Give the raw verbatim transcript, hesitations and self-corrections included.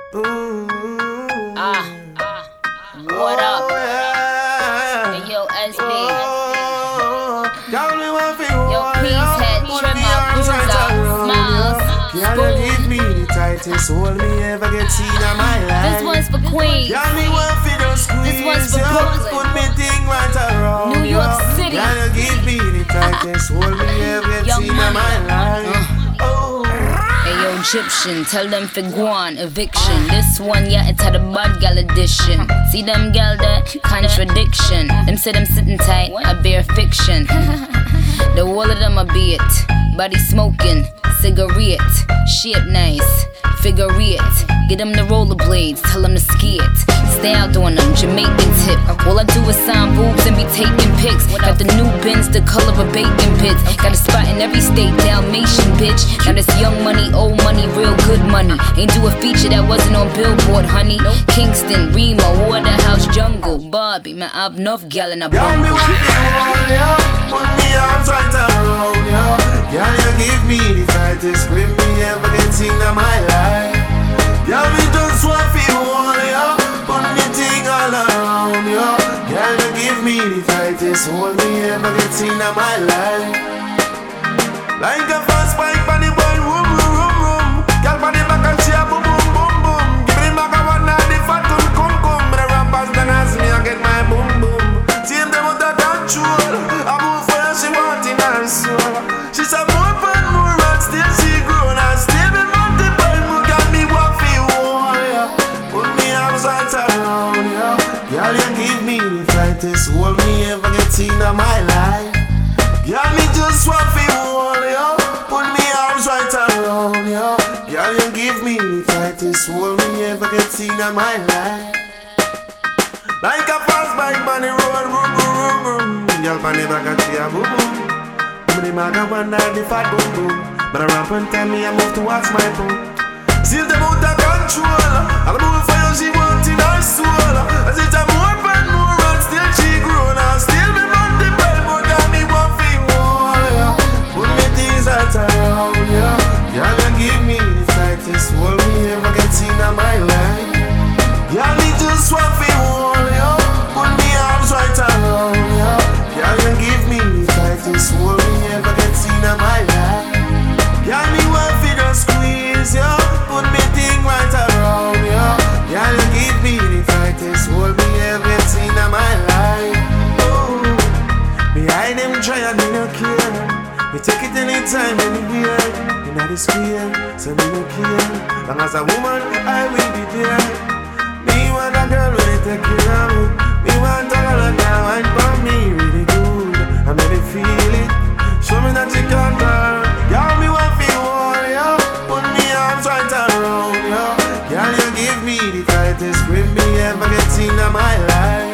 Ah, what up? Oh, yeah. Hey, yo, S B. Oh, Yo, Peace Head, Trimmer, Bruiser, Smiles, Can you give me the tightest hold me ever get seen in my life? This one's for Queens. Can me one for the squeeze, This one's for yo. Brooklyn. Put me thing right around, New York yo. City. Can you give me the tightest hold me ever get Young seen in my life? Oh. Ayo, Egyptian, tell them for guan, eviction. This one, yeah, it's had a bad gal edition. See them gal there? Contradiction. Them say them sitting tight, I bear fiction. The wall of them a be it. Body smoking, cigarette. Shit nice, figure it. Get them the rollerblades, tell them to ski it. Stay out doing them, Jamaican tip. All I do is sign boobs and be taking pics. Got the new bins, the color of bacon pits. Got a spot in every state, Dalmatian bitch. Now this young money, old money, real good money. Ain't do a feature that wasn't on Billboard, honey. Kingston, Remo, Waterhouse, Jungle, Barbie. Man, I've enough gal in a Girl, me bungle. want you, yo. Put me arms right around, yo. Girl, you give me the tightest grip me ever get seen in my life. Girl, me just want you, yo. Put me thing all around, yo. Girl, you give me the tightest hold me ever get seen in my life. Like a fast bike on the boy, room, room, room, room. Girl, on the back and she a boom, boom, boom, boom. Give me the back of one and the fat come, come, come. But the rappers done as me, I get my boom, boom. See them out of control. I move for her, she want in her soul. She said more fun, more and still she grown. And still be multiple, more got me what feel, yeah. Put me arms right around, yeah. Girl, you give me the tightest hold me ever get seen in my life. Girl, me just want feel, yeah. Put me arms right around, yeah. Girl, you give me the tightest hold me ever get seen in my life. Like a fast bike on the road, room, room, room, room. Girl, on the back and she a boom, boom. But the maga one and the fat boom, boom. But I rap and tell me I move towards my boom. Still them out of control. All the move for you, she want in her soul. As it's a more fun, more and still she grown. And still me multiple, more than me one thing more, yeah. Put me things right around, yeah. Girl, you give me the tightest hold me ever get seen in my life. Girl, me just want feel, yeah. Put me arms right around, yeah. Girl, you give me the tightest hold me ever get seen in my life. Girl, me want for the squeeze, yeah. Put me thing right around, yeah. Girl, you give me the tightest hold me ever get seen in my life. Oh, behind them try and me no care. Me take it anytime, anywhere. In the square, so me no care. Long as a woman, I will be there. Me want a girl when they take care of me. Me want a girl that can wine for me really good. I make me feel it. Show me that you can turn. Girl, me want feel one, yo. Put me arms right around, yo. Girl, you give me the tightest grip me ever get seen in my life.